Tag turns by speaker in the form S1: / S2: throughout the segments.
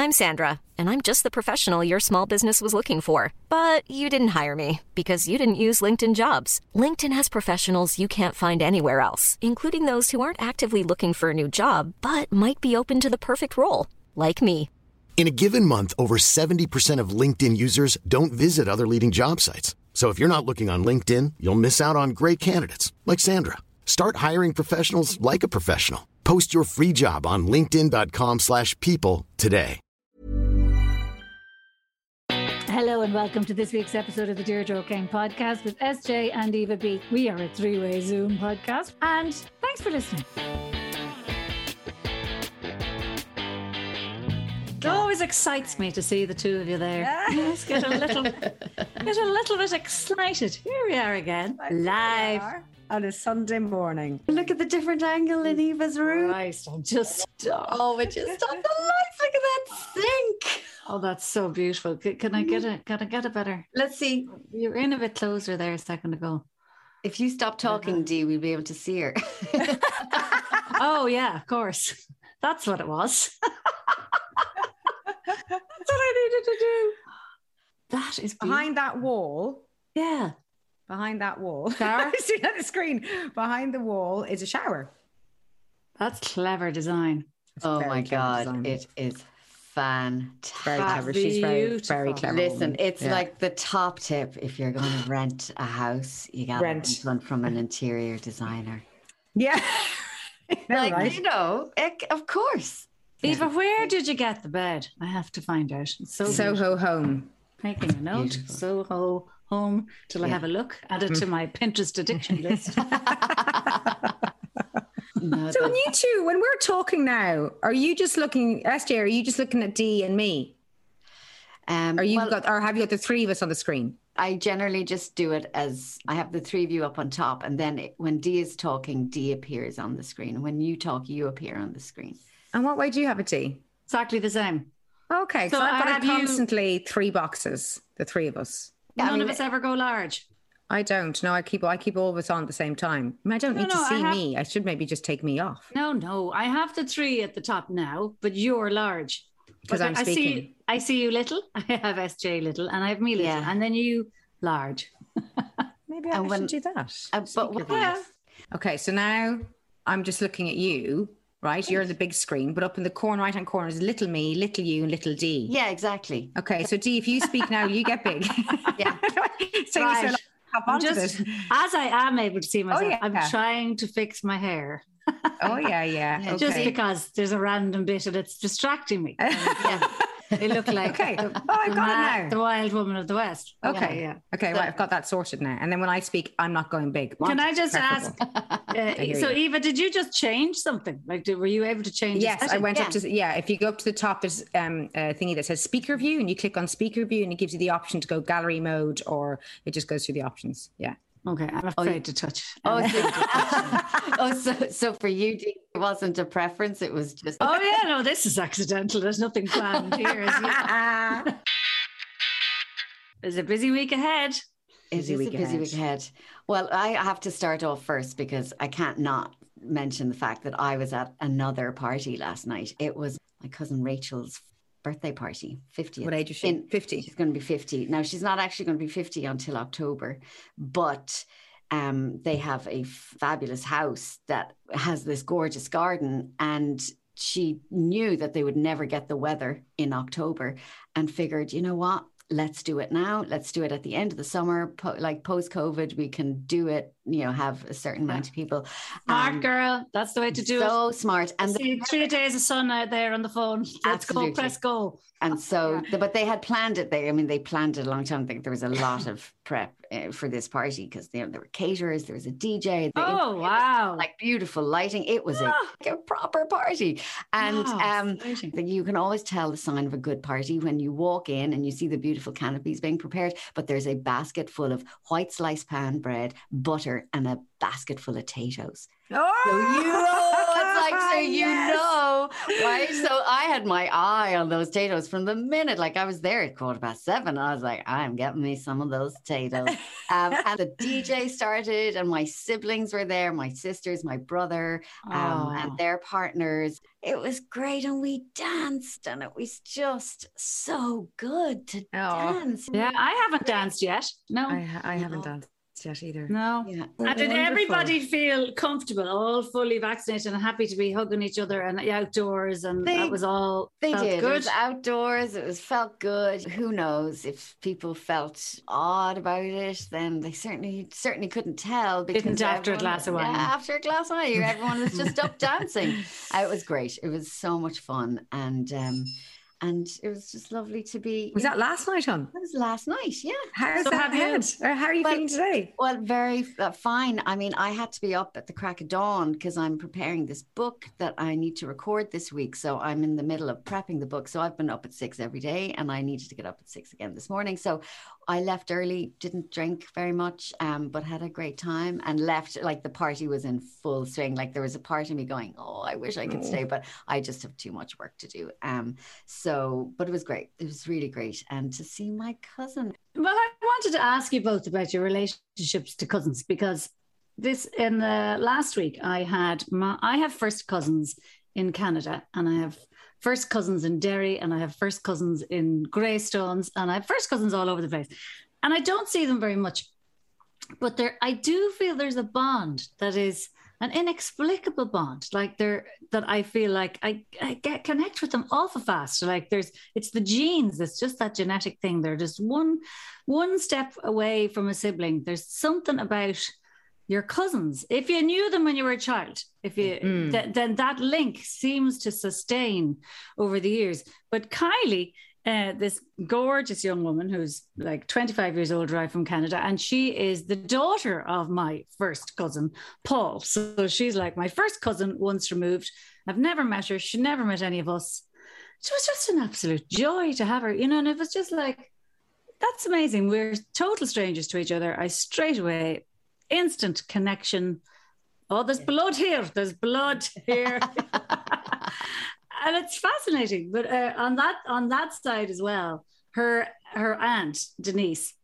S1: I'm Sandra, and I'm just the professional your small business was looking for. But you didn't hire me because you didn't use LinkedIn Jobs. LinkedIn has professionals you can't find anywhere else, including those who aren't actively looking for a new job, but might be open to the perfect role, like me.
S2: In a given month, over 70% of LinkedIn users don't visit other leading job sites. So if you're not looking on LinkedIn, you'll miss out on great candidates like Sandra. Start hiring professionals like a professional. Post your free job on linkedin.com/people today.
S3: Hello and welcome to this week's episode of the Deirdre O'Kane podcast with SJ and Eva B. We are a three-way Zoom podcast, and thanks for listening. It always excites me to see the two of you there. Yes, get a little bit excited. Here we are again, live
S4: on a Sunday morning.
S5: Look at the different angle in Eva's room.
S3: Christ, I'm just...
S5: Oh, it just stopped the lights. Look at that sink.
S3: Oh, that's so beautiful. Can I get a better?
S5: Let's see.
S3: You're in a bit closer there a second ago.
S5: If you stop talking, Dee, we'll be able to see her.
S3: Oh, yeah, of course. That's what it was. That's what I needed to do. That is beautiful.
S4: Behind that wall.
S3: Yeah.
S4: Behind that wall.
S3: Shower?
S4: I see on the screen. Behind the wall is a shower.
S3: That's clever design.
S5: Oh my God. It is fantastic.
S4: Very clever. She's very clever.
S5: Listen,
S4: woman.
S5: it's like the top tip. If you're going to rent a house, you got to rent one from an interior designer.
S4: Yeah.
S5: Right? You know, of course.
S3: Eva, where did you get the bed? I have to find out. It's so
S4: Soho Home.
S3: Making a note.
S5: Beautiful.
S3: Soho Home till I have a look. Add it to my Pinterest addiction list.
S4: So when you two, when we're talking now, are you just looking, SJ, are you just looking at Dee and me? Or have you got the three of us on the screen?
S5: I generally just do it as I have the three of you up on top, and then when Dee is talking, Dee appears on the screen. When you talk, you appear on the screen.
S4: And what way do you have it, Dee?
S3: Exactly the same.
S4: Okay, so I've got constantly three boxes, the three of us.
S3: None of us ever go large.
S4: I don't. No, I keep all of us on at the same time. I mean, I don't need to see me. I should maybe just take me off.
S3: No. I have the three at the top now, but you're large.
S4: Because I'm speaking.
S3: I see you little. I have SJ little, and I have me little, and then you large.
S4: Maybe I should do that. Okay, so now I'm just looking at you. Right, you're the big screen, but up in the right-hand corner is little me, little you, and little Dee.
S5: Yeah, exactly.
S4: Okay, so Dee, if you speak now, you get big.
S5: Yeah.
S3: Right. As I am able to see myself, I'm trying to fix my hair.
S4: Oh, yeah. Okay.
S3: Just because there's a random bit and it's distracting me. They look like
S4: I've got it now.
S3: The wild woman of the West.
S4: Okay. Yeah. Okay, well, I've got that sorted now. And then when I speak, I'm not going big.
S3: Can I just ask? So, Eva, did you just change something? Like, were you able to change?
S4: Yes, I went up to, if you go up to the top, there's a thingy that says speaker view, and you click on speaker view, and it gives you the option to go gallery mode, or it just goes through the options. Yeah.
S3: Okay, I'm afraid to touch.
S5: So for you, Dee, it wasn't a preference, it was just...
S3: Oh, yeah, no, this is accidental. There's nothing planned here. There's a busy week ahead.
S5: It is a busy week ahead. Well, I have to start off first because I can't not mention the fact that I was at another party last night. It was my cousin Rachel's birthday party, 50th.
S4: What age is she? 50.
S5: She's going to be 50. Now, she's not actually going to be 50 until October, but they have a fabulous house that has this gorgeous garden, and she knew that they would never get the weather in October and figured, you know what? Let's do it now. Let's do it at the end of the summer. Post-COVID, we can do it, have a certain amount of people.
S3: Smart girl. That's the way to do it.
S5: So smart. And
S3: see 3 days of sun out there on the phone. Let's go, press go.
S5: And so, but they had planned it. They planned it a long time. I think there was a lot of prep for this party because there were caterers, there was a DJ.
S3: Wow.
S5: Like beautiful lighting. It was a proper party. And you can always tell the sign of a good party when you walk in and you see the beautiful canopies being prepared, but there's a basket full of white sliced pan bread, butter, and a basket full of potatoes.
S4: Oh!
S5: So it's like, so you know, right? So I had my eye on those potatoes from the minute, like I was there at 7:15. And I was like, I'm getting me some of those potatoes. And the DJ started and my siblings were there, my sisters, my brother, and their partners. It was great. And we danced and it was just so good to dance.
S3: Yeah, I haven't danced yet. No,
S4: I haven't danced yet either.
S3: No.
S5: Yeah.
S3: And did everybody feel comfortable, all fully vaccinated and happy to be hugging each other and outdoors? And that was all.
S5: They did.
S3: Good.
S5: It was outdoors. It felt good. Who knows if people felt odd about it? Then they certainly couldn't tell.
S3: Didn't after a glass of wine.
S5: Yeah, after a glass of wine, everyone was just up dancing. It was great. It was so much fun, and it was just lovely to be.
S4: Was that last night, hon?
S5: That was last night, yeah.
S4: How's that head? Or how are you feeling today?
S5: Well, very fine. I mean, I had to be up at the crack of dawn because I'm preparing this book that I need to record this week. So I'm in the middle of prepping the book. So I've been up at 6 every day and I needed to get up at 6 again this morning. So I left early, didn't drink very much, but had a great time and left. Like the party was in full swing. Like there was a part of me going, oh, I wish I could stay, but I just have too much work to do. But it was great. It was really great. And to see my cousin.
S3: Well, I wanted to ask you both about your relationships to cousins, because in the last week I have first cousins in Canada, and I have first cousins in Derry, and I have first cousins in Greystones, and I have first cousins all over the place. And I don't see them very much. But I do feel there's a bond that is an inexplicable bond, like that I feel like I connect with them awful fast. Like it's the genes. It's just that genetic thing. They're just one step away from a sibling. There's something about your cousins. If you knew them when you were a child, then that link seems to sustain over the years. But Kylie, this gorgeous young woman who's like 25 years old, arrived from Canada, and she is the daughter of my first cousin, Paul. So she's like my first cousin once removed. I've never met her. She never met any of us. It was just an absolute joy to have her, and it was just like, that's amazing. We're total strangers to each other. I straight away, instant connection. Oh, there's blood here. There's blood here. And it's fascinating. But on that side as well, her aunt, Denise,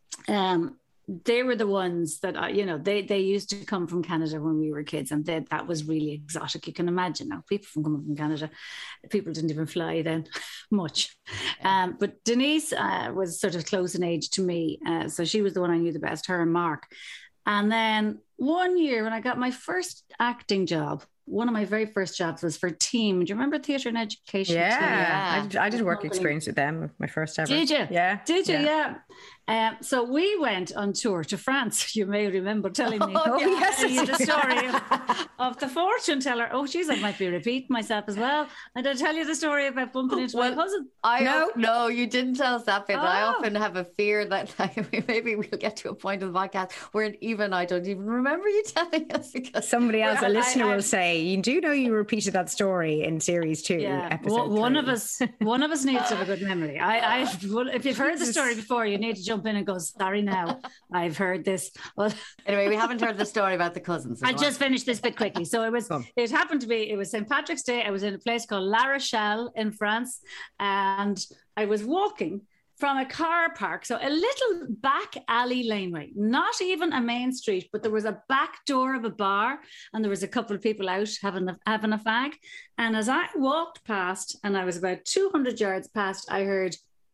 S3: they were the ones that, they used to come from Canada when we were kids. And that was really exotic. You can imagine now, people coming from Canada, people didn't even fly then much. But Denise was sort of close in age to me. So she was the one I knew the best, her and Mark. And then one year when I got my first acting job, one of my very first jobs was for Team. Do you remember Theatre and Education?
S4: Yeah. I did work experience with them, my first ever.
S3: Did you?
S4: Yeah.
S3: Did you? Yeah. So we went on tour to France. You may remember telling me the story of the fortune teller. Oh, geez, I might be repeating myself as well. And I tell you the story about bumping into my cousin.
S5: No, you didn't tell us that bit. Oh. I often have a fear that maybe we'll get to a point of the podcast where even I don't even remember you telling us, because
S4: somebody else, a listener, will say, "You do know you repeated that story in series 2, episode 3. One of us
S3: needs to have a good memory. If you've heard the story before, you need to jump in and go, sorry now, I've heard this. Well,
S5: anyway, we haven't heard the story about the cousins.
S3: I'll just finish this bit quickly. So it happened to be, it was St. Patrick's Day. I was in a place called La Rochelle in France, and I was walking from a car park, so a little back alley laneway, not even a main street, but there was a back door of a bar, and there was a couple of people out having a fag. And as I walked past, and I was about 200 yards past, I heard,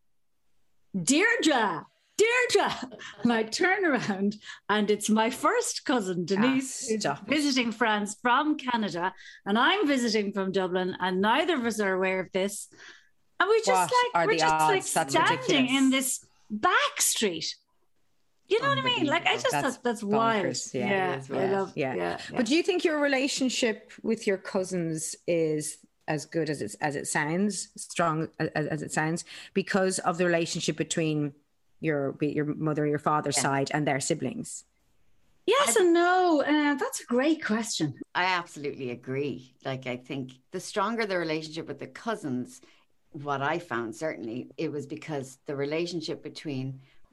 S3: Deirdre. And I turn around, and it's my first cousin, Denise, visiting France from Canada, and I'm visiting from Dublin, and neither of us are aware of this. And we're just standing in this back street. You know what I mean? Like, I just thought that's wild.
S4: Yeah. But do you think your relationship with your cousins is as good as it sounds, strong as it sounds, because of the relationship between your mother, your father's side, and their siblings?
S3: Yes and no. That's a great question.
S5: I absolutely agree. Like, I think the stronger the relationship with the cousins, what I found, certainly, it was because the relationship between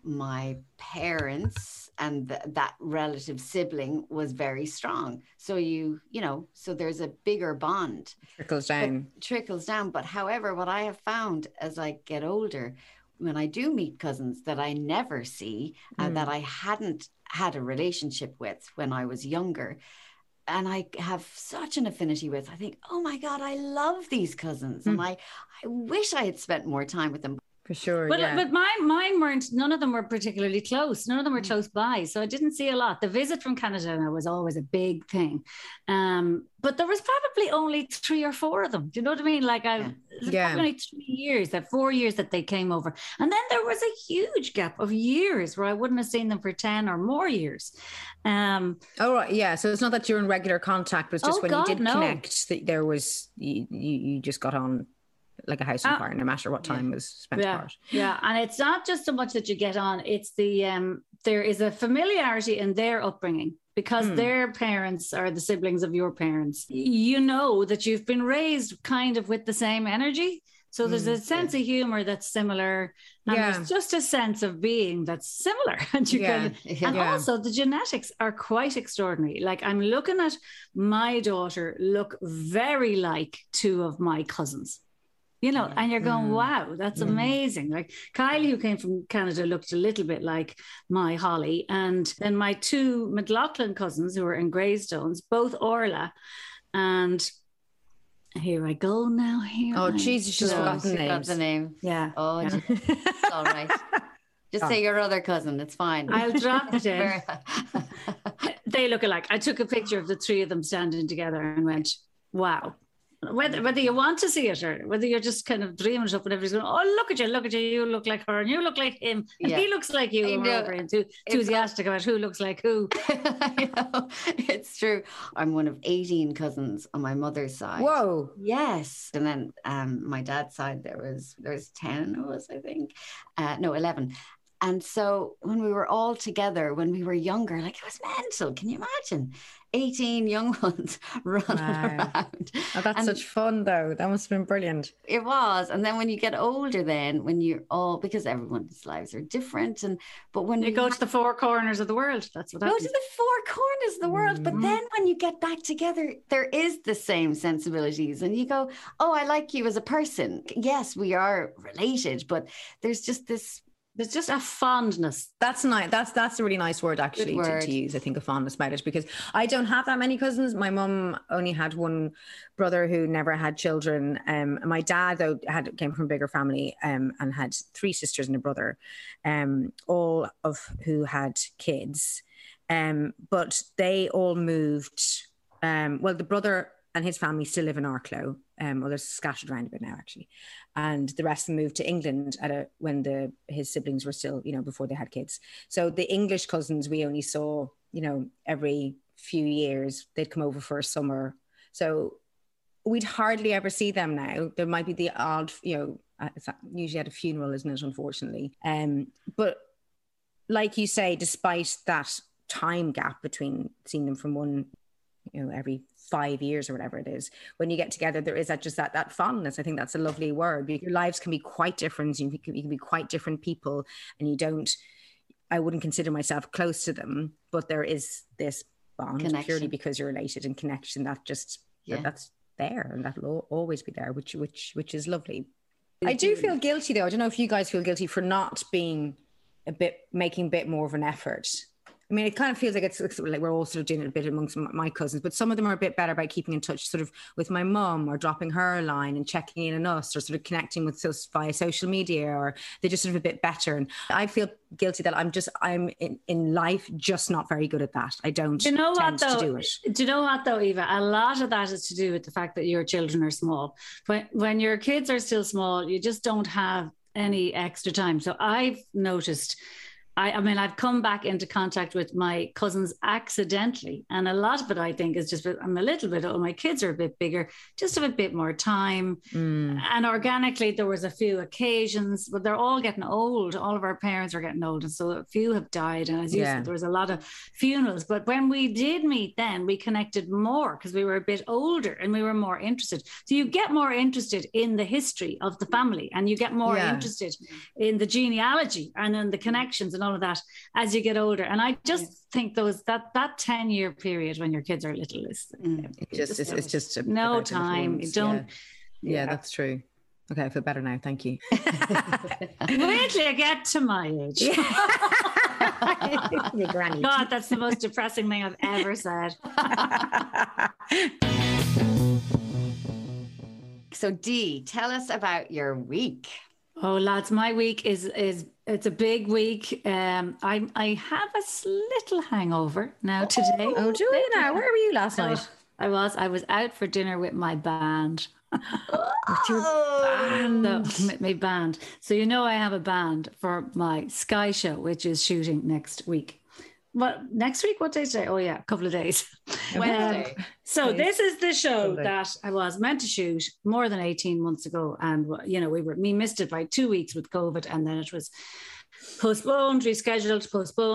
S5: my parents and that relative sibling was very strong. So so there's a bigger bond.
S4: Trickles down.
S5: But however, what I have found as I get older, when I do meet cousins that I never see, that I hadn't had a relationship with when I was younger, and I have such an affinity with, I think, oh my God, I love these cousins. And I wish I had spent more time with them.
S4: For sure.
S3: But mine weren't, none of them were particularly close. None of them were close by. So I didn't see a lot. The visit from Canada was always a big thing. But there was probably only 3 or 4 of them. Do you know what I mean? Like probably only 4 years that they came over. And then there was a huge gap of years where I wouldn't have seen them for 10 or more years.
S4: Oh, right. Yeah. So it's not that you're in regular contact, but it's just you did connect, that there was, you just got on like a house on fire, no matter what time was spent apart.
S3: Yeah, and it's not just so much that you get on, it's the there is a familiarity in their upbringing, because their parents are the siblings of your parents. You know that you've been raised kind of with the same energy. So there's a sense of humor that's similar, and there's just a sense of being that's similar. And also the genetics are quite extraordinary. Like, I'm looking at my daughter look very like 2 of my cousins. And you're going, wow, that's amazing. Like Kylie, who came from Canada, looked a little bit like my Holly. And then my 2 McLaughlin cousins, who were in Greystones, both Orla. And here I go now.
S4: Jesus, she's forgotten
S5: the name.
S3: Yeah.
S5: Oh, yeah. It's all right. Just say your other cousin. It's fine.
S3: I'll drop it in. They look alike. I took a picture of the 3 of them standing together and went, wow. Whether you want to see it or whether you're just kind of dreaming it up and everybody's going, oh, look at you, you look like her and you look like him and he looks like you. And we're over enthusiastic about who looks like who.
S5: I know. It's true. I'm one of 18 cousins on my mother's side.
S4: Whoa.
S5: Yes. And then my dad's side, there was 10 of us, I think. No, 11. And so when we were all together, when we were younger, like, it was mental. Can you imagine? 18 young ones running around.
S4: Oh, that's such fun, though. That must have been brilliant.
S5: It was. And then when you get older, then when you're all, because everyone's lives are different. But when
S3: you go to the 4 corners of the world, that's what happens.
S5: Go to the 4 corners of the world. But then when you get back together, there is the same sensibilities. And you go, oh, I like you as a person. Yes, we are related, but there's just this.
S3: There's just a fondness.
S4: That's nice. That's a really nice word, actually, to use. I think a fondness about it, because I don't have that many cousins. My mum only had 1 brother who never had children. My dad, though, came from a bigger family and had 3 sisters and a brother, all of who had kids. But they all moved. Well, the brother and his family still live in Arklow. Well, they're scattered around a bit now, actually. And the rest of them moved to England when his siblings were still, before they had kids. So the English cousins we only saw, every few years. They'd come over for a summer. So we'd hardly ever see them now. There might be the odd, it's usually at a funeral, isn't it, unfortunately? But like you say, despite that time gap between seeing them from one, every 5 years or whatever it is, when you get together, there is that fondness. I think that's a lovely word. Your lives can be quite different. You can be quite different people, and I wouldn't consider myself close to them, but there is this bond connection. Purely because you're related, and connection that just that's there, and that'll always be there, which is lovely. I do feel guilty, though. I don't know if you guys feel guilty for not being making a bit more of an effort. I mean, it kind of feels like it's like we're all sort of doing it a bit amongst my cousins, but some of them are a bit better about keeping in touch sort of with my mum, or dropping her a line and checking in on us, or sort of connecting with us via social media, or they're just sort of a bit better. And I feel guilty that I'm in life just not very good at that. I don't tend to do it.
S3: Do you know what though, Eva? A lot of that is to do with the fact that your children are small. When your kids are still small, you just don't have any extra time. So I've noticed I mean, I've come back into contact with my cousins accidentally. And a lot of it, I think, is just I'm a little bit, my kids are a bit bigger, just have a bit more time. And organically, there was a few occasions, but they're all getting old. All of our parents are getting old. And so a few have died. And as you said, there was a lot of funerals. But when we did meet then, we connected more because we were a bit older and we were more interested. So you get more interested in the history of the family, and you get more interested in the genealogy and in the connections and all of that as you get older. And I just think that 10-year period when your kids are little is
S4: it's just
S3: no time. You don't.
S4: Yeah, that's true. Okay, I feel better now. Thank you.
S3: Wait till I get to my age.
S4: Your granny.
S3: God, that's the most depressing thing I've ever said.
S5: So Dee, tell us about your week.
S3: Oh, lads, my week is it's a big week. I have a little hangover now today.
S4: Oh, do you now? Where were you last night?
S3: I was out for dinner with my band.
S4: With your band?
S3: My band. So I have a band for my Sky show, which is shooting next week. What next week? What day is today? Oh yeah, a couple of days.
S5: Wednesday.
S3: So this is the show that I was meant to shoot more than 18 months ago, and we missed it by 2 weeks with COVID, and then it was postponed, rescheduled.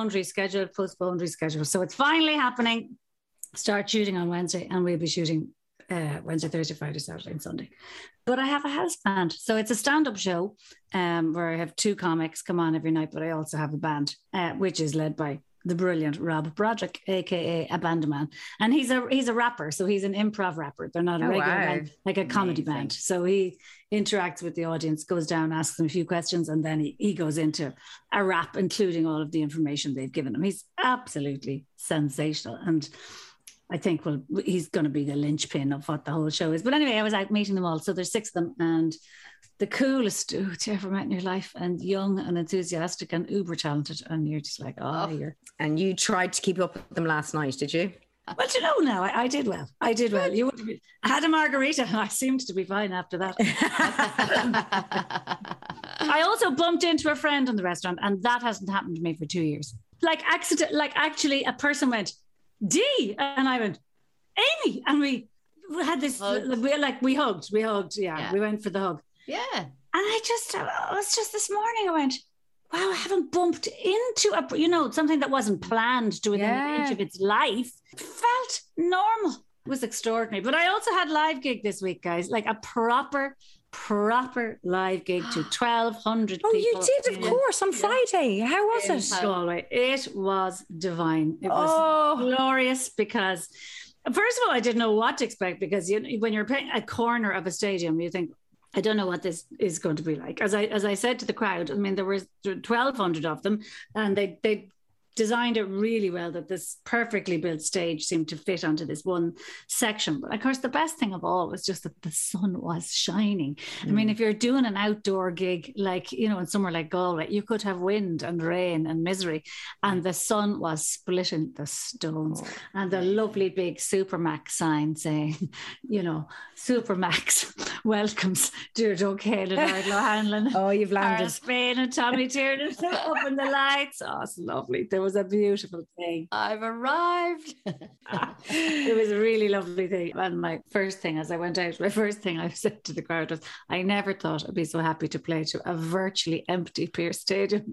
S3: So it's finally happening. Start shooting on Wednesday, and we'll be shooting Wednesday, Thursday, Friday, Saturday, and Sunday. But I have a house band, so it's a stand-up show where I have 2 comics come on every night, but I also have a band which is led by the brilliant Rob Broderick, aka Abandoman, and he's a rapper, so he's an improv rapper. They're not a regular band, like a comedy band. So he interacts with the audience, goes down, asks them a few questions, and then he goes into a rap, including all of the information they've given him. He's absolutely sensational, and I think he's going to be the linchpin of what the whole show is. But anyway, I was out meeting them all. So there's 6 of them, and the coolest dudes you ever met in your life, and young and enthusiastic and uber talented. And you're just like, you're. And
S4: you tried to keep up with them last night, did you?
S3: Well, now I did well. I had a margarita, and I seemed to be fine after that. I also bumped into a friend in the restaurant, and that hasn't happened to me for 2 years. Actually, a person went, Dee, and I went, Amy, and we had this we hugged, we went for the hug, and it was just this morning I went, wow, I haven't bumped into something that wasn't planned to within the inch of its life. It felt normal. It was extraordinary. But I also had live gig this week, guys, like a proper live gig to 1,200 people.
S4: Oh, you did, of course, on Friday. How was it?
S3: Galway. It was divine. It was glorious because, first of all, I didn't know what to expect, because when you're playing a corner of a stadium, you think, I don't know what this is going to be like. As I said to the crowd, I mean, there were 1,200 of them, and they designed it really well, that this perfectly built stage seemed to fit onto this one section. But of course, the best thing of all was just that the sun was shining. I mean, if you're doing an outdoor gig, like, in somewhere like Galway, you could have wind and rain and misery, and the sun was splitting the stones. And the lovely big Supermax sign saying, Supermax welcomes Deirdre O'Kane and Ardlo Hanlon.
S4: Oh, you've landed.
S3: Cara Spain and Tommy Tiernan up in the lights. Oh, it's lovely. There was a beautiful thing.
S5: I've arrived.
S3: It was a really lovely thing. And my first thing as I went out, my first thing I said to the crowd was, I never thought I'd be so happy to play to a virtually empty Pearse Stadium.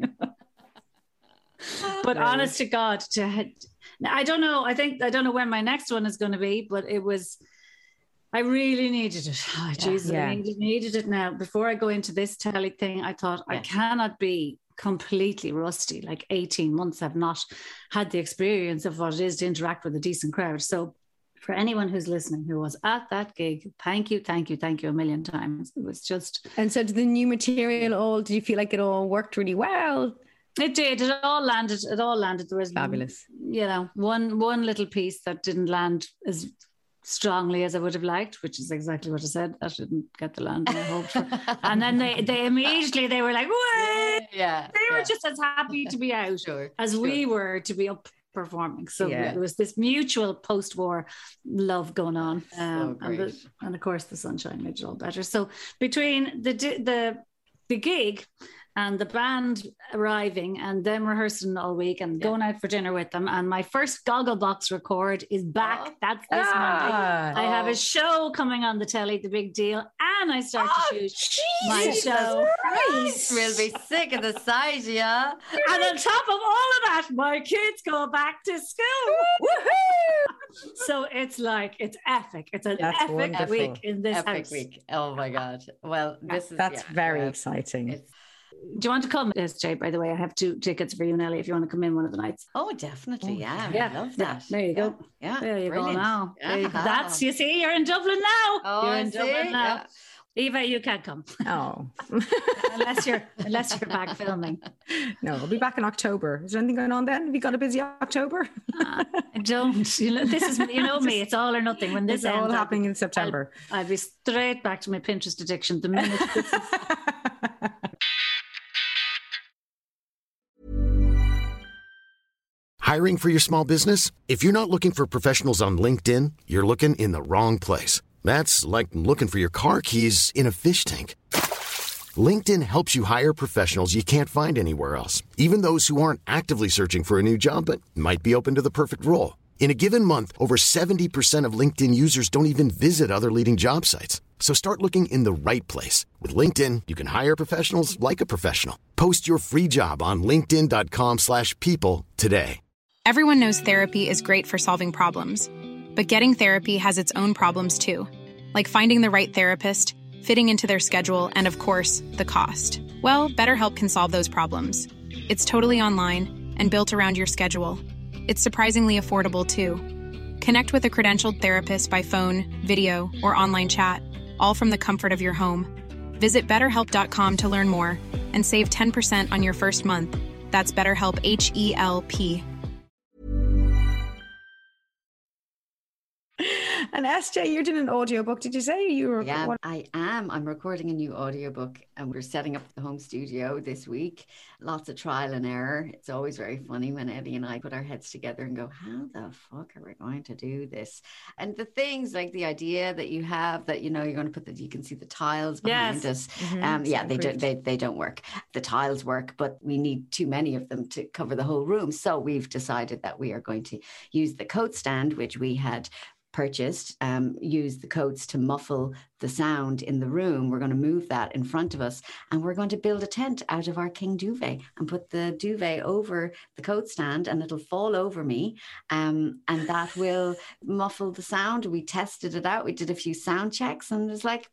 S3: But honest to God, I don't know. I don't know when my next one is going to be, but it was, I really needed it. Oh, Jesus, I needed it now. Before I go into this telly thing, I thought I cannot be completely rusty. Like 18 months, I've not had the experience of what it is to interact with a decent crowd. So for anyone who's listening who was at that gig, thank you a million times. It was just...
S4: And so did the new material did you feel like it all worked really well?
S3: It did. It all landed. There was
S4: fabulous.
S3: One little piece that didn't land as strongly as I would have liked, which is exactly what I said. I didn't get the landing I hoped for. And then they immediately, they were like, "What?"
S5: Yeah.
S3: They were just as happy to be out as we were to be up performing. So there was this mutual post-war love going on. And of course the sunshine made it all better. So between the gig and the band arriving and them rehearsing all week and going out for dinner with them. And my first Gogglebox record is back. That's this Monday. I have a show coming on the telly, The Big Deal, and I start to shoot my show.
S5: We'll be sick of the sight, yeah.
S3: And on top of all of that, my kids go back to school. So it's like, it's epic. It's an epic week in this house.
S5: Week. Oh my God. Well,
S4: that's very exciting.
S3: Do you want to come, SJ? By the way, I have 2 tickets for you, Nelly, if you want to come in one of the nights.
S5: Oh, definitely. Yeah. I love that.
S3: There you go.
S5: Yeah.
S3: There you
S5: Brilliant.
S3: go now. That's, you see, you're in Dublin now.
S5: Oh,
S3: you're in Dublin now.
S5: Yeah.
S3: Eva, you can't come.
S4: Oh.
S3: unless you're back filming.
S4: No, I'll be back in October. Is there anything going on then? Have you got a busy October?
S3: I don't. You know, this is, you know me, it's all or nothing. When this
S4: it's ends, all happening in September.
S3: I'll be straight back to my Pinterest addiction the minute this is...
S2: Hiring for your small business? If you're not looking for professionals on LinkedIn, you're looking in the wrong place. That's like looking for your car keys in a fish tank. LinkedIn helps you hire professionals you can't find anywhere else, even those who aren't actively searching for a new job but might be open to the perfect role. In a given month, over 70% of LinkedIn users don't even visit other leading job sites. So start looking in the right place. With LinkedIn, you can hire professionals like a professional. Post your free job on linkedin.com/people today.
S6: Everyone knows therapy is great for solving problems, but getting therapy has its own problems too, like finding the right therapist, fitting into their schedule, and of course, the cost. Well, BetterHelp can solve those problems. It's totally online and built around your schedule. It's surprisingly affordable too. Connect with a credentialed therapist by phone, video, or online chat, all from the comfort of your home. Visit BetterHelp.com to learn more and save 10% on your first month. That's BetterHelp, H-E-L-P.
S4: And SJ, you're doing an audiobook. Did you say you were?
S5: Yeah, I am. I'm recording a new audiobook and we're setting up the home studio this week. Lots of trial and error. It's always very funny when Eddie and I put our heads together and go, how the fuck are we going to do this? And the things like the idea that you have that, you know, you're going to put you can see the tiles behind us. Mm-hmm. They don't work. The tiles work, but we need too many of them to cover the whole room. So we've decided that we are going to use the coat stand, which we had purchased, use the coats to muffle the sound in the room. We're going to move that in front of us and we're going to build a tent out of our king duvet and put the duvet over the coat stand and it'll fall over me, and that will muffle the sound. We tested it out. We did a few sound checks and it was like,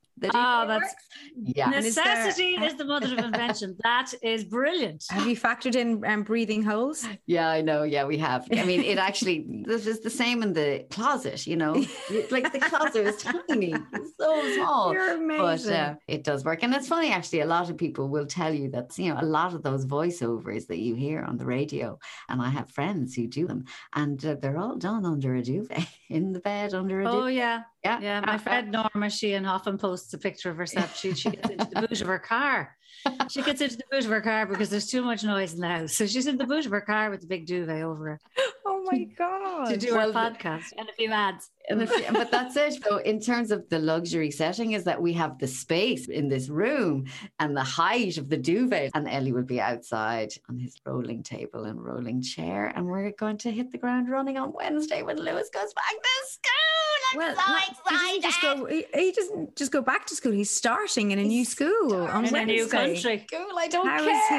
S3: necessity is the mother of invention. That is brilliant.
S4: Have you factored in breathing holes?
S5: Yeah, I know. Yeah, we have. I mean, it actually, this is the same in the closet, you know, like the closet is tiny. It's so small.
S4: You're amazing.
S5: But it does work. And it's funny, actually, a lot of people will tell you that, you know, a lot of those voiceovers that you hear on the radio, and I have friends who do them, and they're all done under a duvet, in the bed under a duvet.
S3: Oh, yeah. Yeah. My friend Norma Sheehan often posts a picture of herself. She gets into the boot of her car. She gets into the boot of her car because there's too much noise in the house. So she's in the boot of her car with the big duvet over her.
S4: Oh my God.
S3: To do her podcast and a few ads.
S5: But that's it. So in terms of the luxury setting is that we have the space in this room and the height of the duvet, and Ellie will be outside on his rolling table and rolling chair, and we're going to hit the ground running on Wednesday when Lewis goes back to school. I'm so excited.
S4: He doesn't just go back to school. He's starting in a new school on
S3: Wednesday.
S4: A new
S3: country.
S5: School, I don't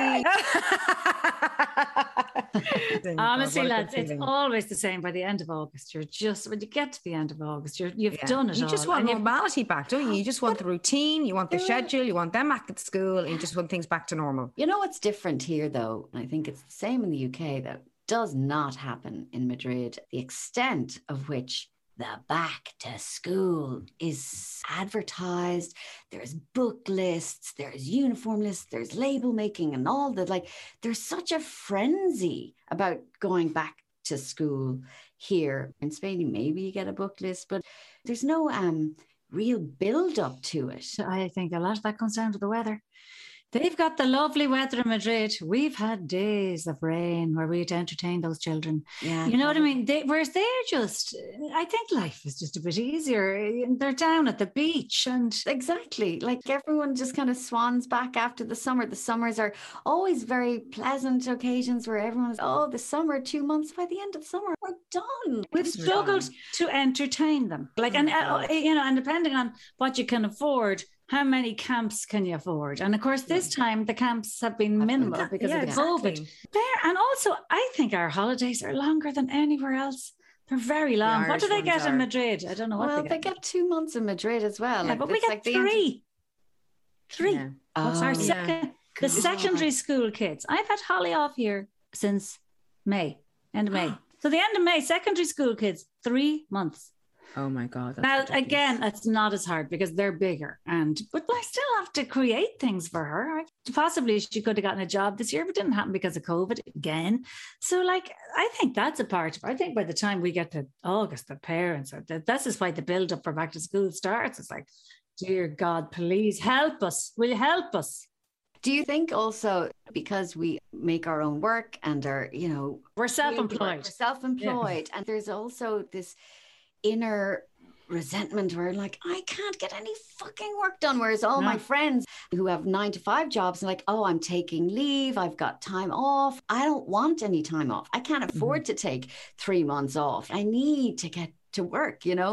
S5: care.
S3: Honestly, lads, it's always the same by the end of August. You're just, when you get to the end of August, you've done it all.
S4: You just want normality back, don't you? You just want the routine, you want the schedule, you want them back at school, and you just want things back to normal.
S5: You know what's different here, though? And I think it's the same in the UK, that does not happen in Madrid. The extent of which the back to school is advertised, there's book lists, there's uniform lists, there's label making and all that. Like, there's such a frenzy about going back to school here. In Spain, maybe you get a book list, but there's no real build up to it.
S3: I think a lot of that comes down to the weather. They've got the lovely weather in Madrid. We've had days of rain where we had to entertain those children.
S5: Yeah,
S3: you know what I mean? Whereas they're just, I think life is just a bit easier. They're down at the beach and...
S5: Exactly. Like everyone just kind of swans back after the summer. The summers are always very pleasant occasions where everyone is, oh, the summer, 2 months. By the end of summer, we're done.
S3: We've struggled to entertain them. Like, and and depending on what you can afford, how many camps can you afford? And of course, this time the camps have been minimal because of the COVID. And also, I think our holidays are longer than anywhere else. They're very long. What do they get in Madrid? I don't know what they get.
S5: Well, they get 2 months in Madrid as well.
S3: Yeah, but we get three. Yeah. Our the secondary school kids. I've had Holly off here since May, end of May. So the end of May, secondary school kids, 3 months.
S4: Oh my God.
S3: Now, ridiculous. Again, it's not as hard because they're bigger. But I still have to create things for her. Possibly she could have gotten a job this year, but it didn't happen because of COVID again. So like, I think that's a part of it. I think by the time we get to August, the parents are, this is why the build up for back to school starts. It's like, dear God, please help us. Will you help us?
S5: Do you think also because we make our own work and are,
S3: we're self-employed.
S5: And there's also this inner resentment where like, I can't get any fucking work done. Whereas all my friends who have 9-to-5 jobs are like, oh, I'm taking leave. I've got time off. I don't want any time off. I can't afford to take 3 months off. I need to get to work, And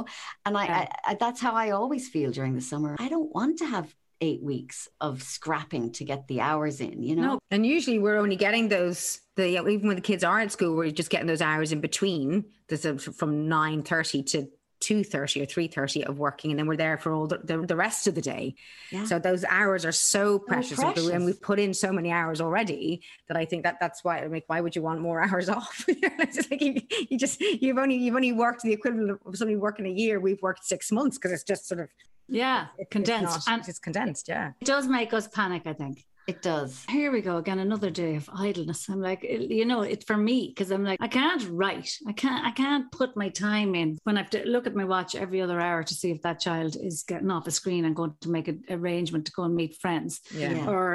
S5: I that's how I always feel during the summer. I don't want to have 8 weeks of scrapping to get the hours in,
S4: No. And usually we're only getting those, even when the kids are at school, we're just getting those hours in between. There's from 9:30 to 2:30 or 3:30 of working, and then we're there for all the rest of the day. Yeah. So those hours are so precious. And we've put in so many hours already that I think that's why why would you want more hours off? It's just like you've only worked the equivalent of somebody working a year. We've worked 6 months because it's just sort of
S3: condensed.
S4: It's condensed. Yeah,
S3: it does make us panic, I think.
S5: It does.
S3: Here we go again, another day of idleness. I'm like, it's for me because I'm like, I can't write. I can't put my time in when I have to look at my watch every other hour to see if that child is getting off a screen and going to make an arrangement to go and meet friends. Yeah. Or,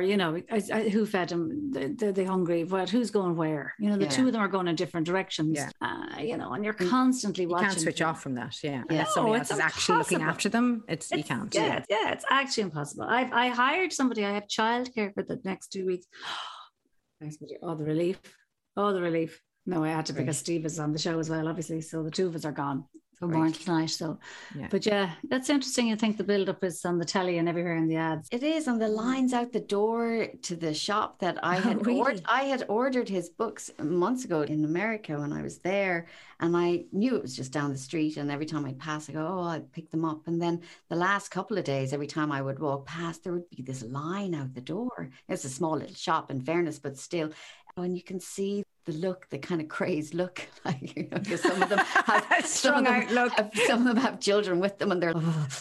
S3: who fed them? They're hungry. Who's going where? The two of them are going in different directions. Yeah. And you're constantly watching.
S4: You can't switch off from that. Yeah. Unless somebody else is actually looking after them. You can't.
S3: Yeah, it's actually impossible. I hired somebody. I have childcare for the next 2 weeks. Oh, the relief. No, I had to because Steve is on the show as well, obviously. So the two of us are gone for more tonight. So, but that's interesting. You think the build-up is on the telly and everywhere in the ads.
S5: It is, on the lines out the door to the shop that I had I had ordered his books months ago in America when I was there, and I knew it was just down the street. And every time I'd pass, I go, oh, I'd pick them up. And then the last couple of days, every time I would walk past, there would be this line out the door. It's a small little shop, in fairness, but still, and you can see the look, the kind of crazed look, like, because some of them have some of them have children with them, and they're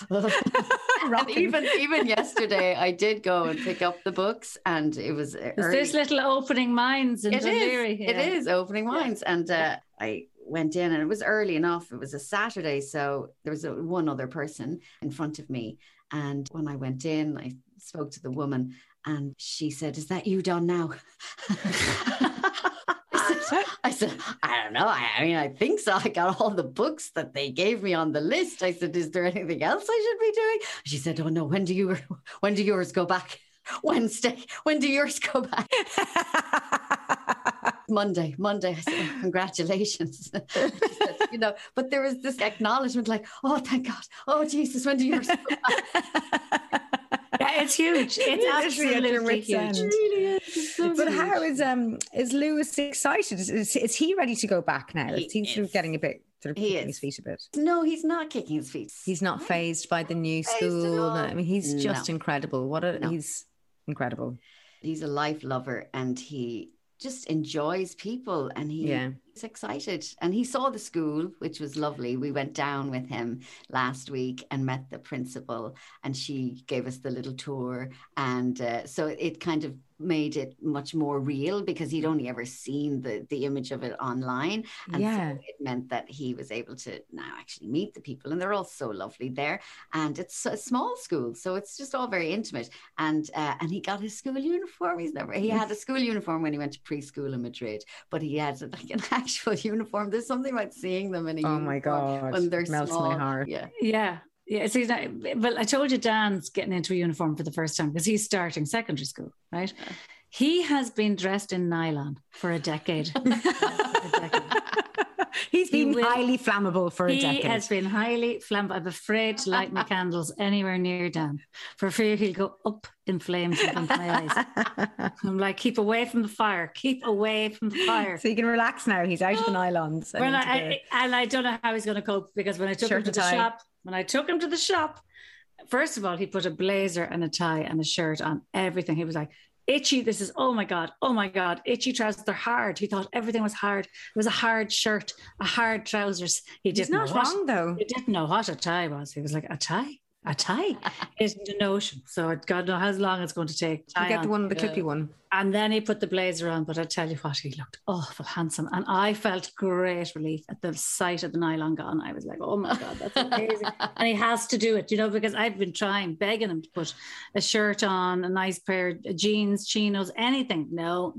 S5: and even yesterday, I did go and pick up the books, and it was
S3: there's little opening minds in Deliri.
S5: It is opening minds, and I went in, and it was early enough. It was a Saturday, so there was one other person in front of me, and when I went in, I spoke to the woman, and she said, "Is that you done now?" I said, I don't know. I think so. I got all the books that they gave me on the list. I said, is there anything else I should be doing? She said, oh no, when do yours go back? Wednesday. When do yours go back? Monday. I said, oh, congratulations. She said, but there was this acknowledgement like, oh, thank God. Oh, Jesus, when do yours go back?
S3: Yeah, it's huge. It's absolutely huge.
S5: It really is. So
S4: but
S5: huge.
S4: How is Lewis excited? Is he ready to go back now? Is he sort of getting a bit, kicking his feet a bit?
S5: No, he's not kicking his feet.
S4: He's not fazed by the new school. I mean, he's just incredible. He's incredible.
S5: He's a life lover, and he just enjoys people, and he excited, and he saw the school, which was lovely. We went down with him last week and met the principal, and she gave us the little tour, and so it kind of made it much more real, because he'd only ever seen the image of it online, and so it meant that he was able to now actually meet the people, and they're all so lovely there, and it's a small school, so it's just all very intimate, and he got his school uniform. He had a school uniform when he went to preschool in Madrid, but he had like an actual uniform. There's something about seeing them in a uniform.
S4: Oh my God,
S5: when they're
S4: melts
S5: small.
S4: my heart.
S3: Yeah. See, well, I told you Dan's getting into a uniform for the first time because he's starting secondary school, right? Yeah. He has been dressed in nylon for a decade.
S4: He's been highly flammable for a decade.
S3: He has been highly flammable. I'm afraid to light my candles anywhere near Dan, for fear he'll go up in flames in front of my eyes. I'm like, keep away from the fire. Keep away from the fire.
S4: So you can relax now. He's out of the nylons.
S3: And I don't know how he's going to cope, because when I took him to the shop, first of all, he put a blazer and a tie and a shirt on, everything. He was like, itchy, this is, oh my God, itchy trousers, they're hard. He thought everything was hard. It was a hard shirt, a hard trousers. He's not wrong, though. He didn't know what a tie was. He was like, a tie? A tie isn't a notion. So God knows how long it's going to take.
S4: You get the one, the clippy one.
S3: And then he put the blazer on, but I tell you what, he looked awful handsome. And I felt great relief at the sight of the nylon gown. I was like, oh my God, that's amazing. And he has to do it, because I've been begging him to put a shirt on, a nice pair of jeans, chinos, anything. No,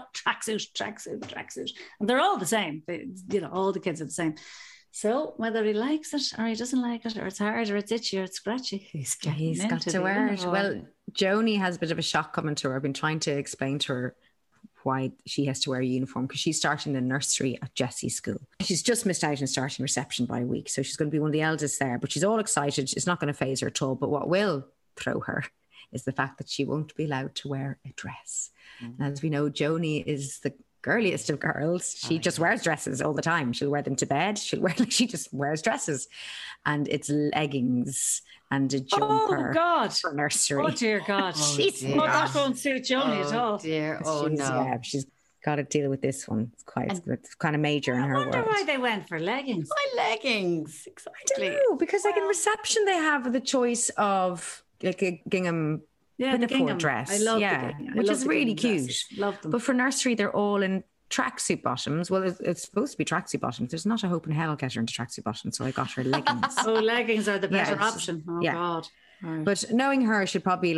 S3: tracksuit. And they're all the same. All the kids are the same. So whether he likes it or he doesn't like it, or it's hard or it's itchy or it's scratchy, he's got to wear it.
S4: Well, Joni has a bit of a shock coming to her. I've been trying to explain to her why she has to wear a uniform, because she's starting the nursery at Jessie's school. She's just missed out on starting reception by a week, so she's going to be one of the eldest there, but she's all excited. It's not going to faze her at all, but what will throw her is the fact that she won't be allowed to wear a dress. And as we know, Joni is the girliest of girls. She just wears dresses all the time. She'll wear them to bed. She just wears dresses, and it's leggings and a jumper.
S3: Oh God!
S4: For nursery.
S3: Oh dear God! That won't suit Joni at all.
S5: Dear. Oh no!
S4: Yeah, she's got to deal with this one. It's kind of major in her world.
S3: I wonder why they went for leggings.
S5: Why leggings? Exactly.
S4: I don't know, because like in reception they have the choice of like a gingham.
S3: Yeah, the gingham
S4: dress.
S3: I love the gingham.
S4: Which is really cute.
S3: Love them.
S4: But for nursery, they're all in tracksuit bottoms. Well, it's supposed to be tracksuit bottoms. There's not a hope in hell I'll get her into tracksuit bottoms, so I got her leggings.
S3: Oh, leggings are the better option. Oh,
S4: yeah.
S3: God.
S4: Right. But knowing her, she'll probably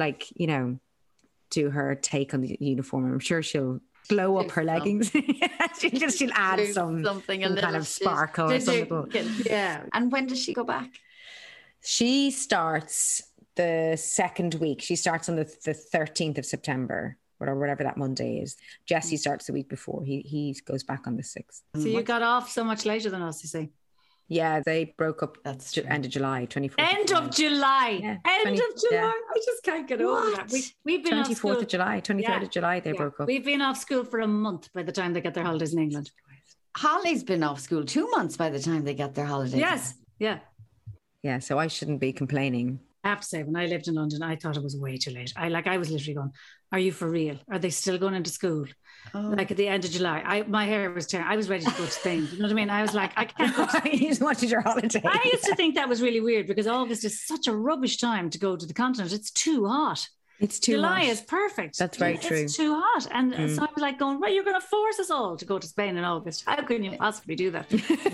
S4: do her take on the uniform. I'm sure she'll glow up her leggings. she'll add something kind of sparkle or something.
S5: Yeah. And when does she go back?
S4: She starts the second week. She starts on the 13th of September, or whatever that Monday is. Jessie starts the week before. He goes back on the 6th.
S3: So you got off so much later than us, you see.
S4: Yeah, they broke up. That's end of July, 24th.
S3: End of July. Yeah, end of July. Yeah. I just can't get over that. We've been
S4: 24th of July, 23rd of July, they broke up.
S3: We've been off school for a month by the time they get their holidays in England.
S5: Holly's been off school 2 months by the time they get their holidays.
S3: Yes. Yeah.
S4: Yeah, so I shouldn't be complaining.
S3: I have to say, when I lived in London, I thought it was way too late. I was literally going, are you for real? Are they still going into school? Oh. Like at the end of July, my hair was tearing. I was ready to go to Spain. You know what I mean? I was like, I can't go to Spain.
S4: You just wanted your holiday.
S3: I used to think that was really weird, because August is such a rubbish time to go to the continent. It's too hot.
S4: It's too
S3: July
S4: hot.
S3: is perfect.
S4: That's very true.
S3: It's too hot. And so I was like going, right, you're going to force us all to go to Spain in August. How can you possibly do that?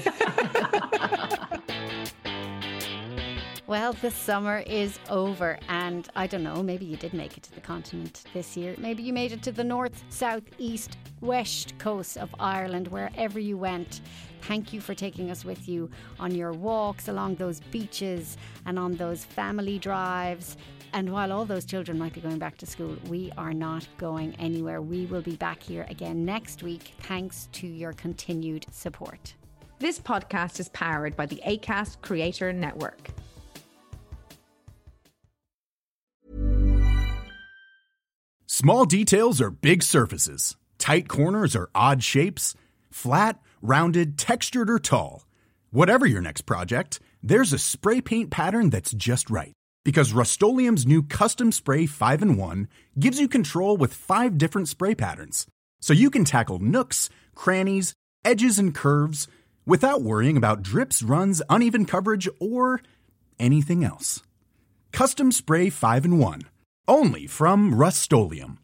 S5: Well, the summer is over, and I don't know, maybe you did make it to the continent this year. Maybe you made it to the north, south, east, west coast of Ireland, wherever you went. Thank you for taking us with you on your walks along those beaches and on those family drives. And while all those children might be going back to school, we are not going anywhere. We will be back here again next week, thanks to your continued support.
S4: This podcast is powered by the Acast Creator Network.
S7: Small details are big surfaces. Tight corners are odd shapes. Flat, rounded, textured, or tall. Whatever your next project, there's a spray paint pattern that's just right. Because Rust-Oleum's new Custom Spray 5-in-1 gives you control with 5 different spray patterns. So you can tackle nooks, crannies, edges, and curves without worrying about drips, runs, uneven coverage, or anything else. Custom Spray 5-in-1. Only from Rust-Oleum.